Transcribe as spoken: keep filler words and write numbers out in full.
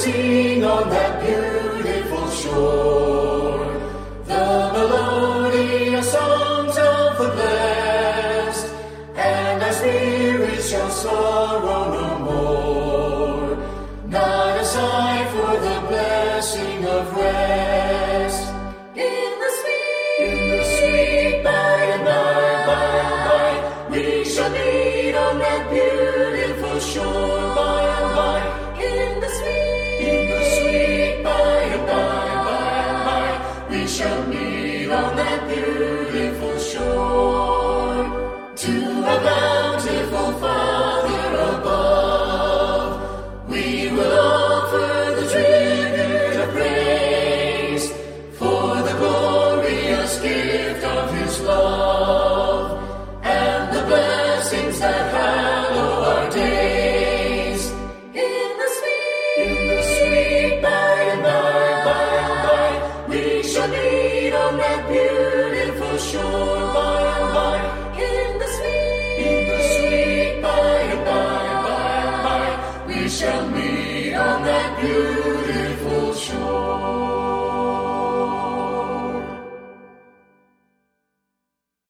sing on that beautiful shore the melodious songs of the blessed, and our spirits shall sorrow no more. Not a sigh for the blessing of rest. In the sweet, in the sweet by and by, by and by, we shall meet on that beautiful shore by and by. In the sweet, in the sweet by and by, by and by, we shall meet on that beautiful shore. To a bountiful Father above, we will offer the tribute of praise for the glorious gift of His love and the blessings that hallow our days. In the sweet, in the sweet by and by, by and by, we shall meet on that beautiful shore by and by. In the sweet, in the sweet by and by, by and by, we shall meet on that beautiful shore.